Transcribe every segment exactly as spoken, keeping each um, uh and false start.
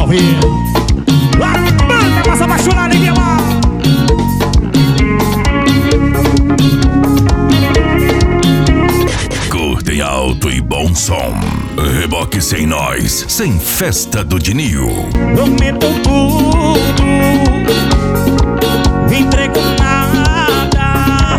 ouvir. A banda mais apaixonada em Guiamar. Curtem alto e bom som. Reboque sem nós, sem festa do Dinil. Prometo tudo, entrego nada.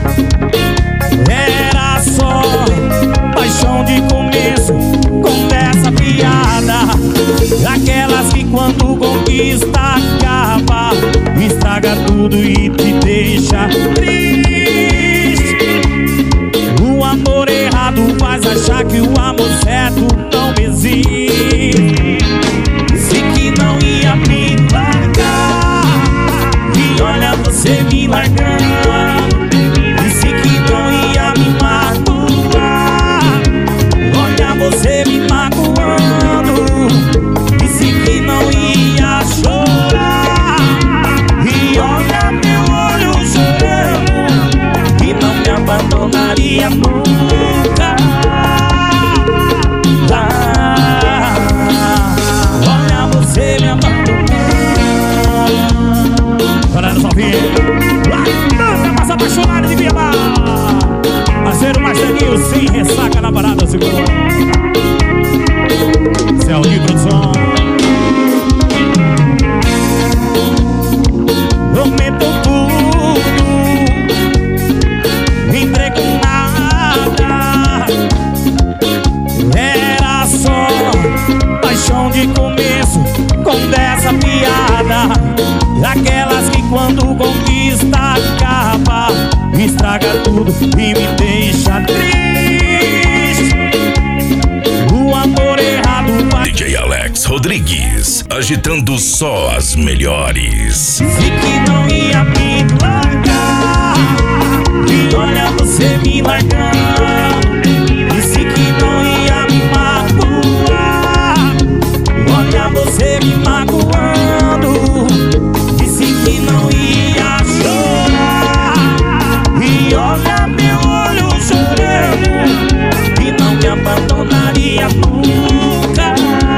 Era só paixão de começo, conversa piada. Aquelas que quando conquista acaba, estraga tudo e te deixa triste. O amor errado faz achar que o amor certo não existe. Disse que não ia me largar e olha você me largando. Disse que não ia me magoar, olha você me magoando. Disse que não ia chorar e olha meu olho chorando. Que não me abandonaria nunca. Apaixonado de Guiamar, parceiro Marcelinho, sem ressaca na parada, segurou. Céu de produção. Prometo tudo, entrego nada. Era só paixão de começo, conversa piada. Aquelas que quando conquista acaba, estraga tudo e me deixa triste. O amor errado vai... D J Alex Rodrigues, agitando só as melhores. Disse que não ia me largar e olha você me largando. Disse que não ia me magoar, olha você me magoando. Disse que não ia chorar e olha meu olho chorando. Que não me abandonaria nunca.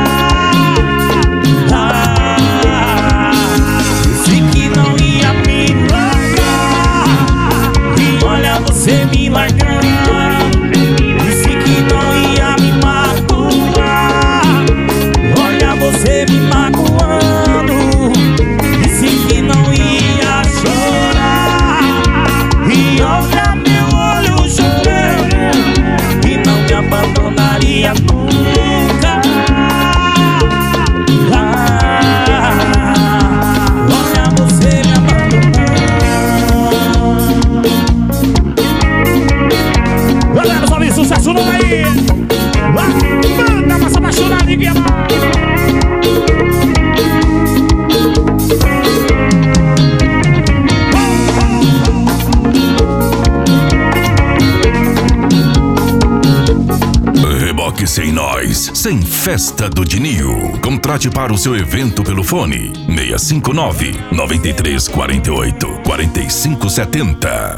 Ah, disse que não ia me largar e olha você me largando. Disse que não ia me magoar, olha você me magoando. Disse que não ia chorar e olha meu olho chorando. Que não me abandonaria nunca. Ah, olha você me abandonando. Galera, sobe sucesso no aí. A banda mais apaixonada em Guiamar. Reboque sem nós, sem festa do Dinil. Contrate para o seu evento pelo fone seis cinco nove, nove três quatro oito, quatro cinco sete zero.